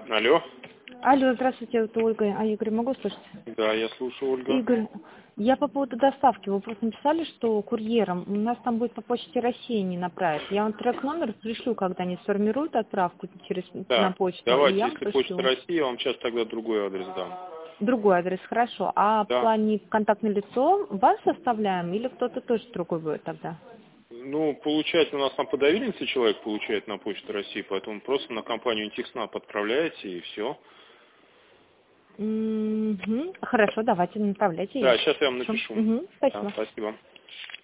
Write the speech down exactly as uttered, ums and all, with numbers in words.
Алло. Алло, здравствуйте, это Ольга. А, Игорь, могу слышать? Да, я слушаю, Ольга. Игорь, я по поводу доставки. Вы просто написали, что курьером у нас там будет по почте России не направить. Я вам трек-номер пришлю, когда они сформируют отправку через на Да, почту, и давайте, я вам если Почта пришлю. России, я вам сейчас тогда другой адрес дам. Другой адрес, хорошо. А в Да. плане контактное лицо вас составляем или кто-то тоже другой будет тогда? Ну, получается, у нас там по доверенности человек получает на Почту России, поэтому просто на компанию Интекснаб отправляете и все. М-м-м. Хорошо, давайте направляйте. Да, Я сейчас я вам пишу. напишу. Мгм, Да, спасибо. спасибо.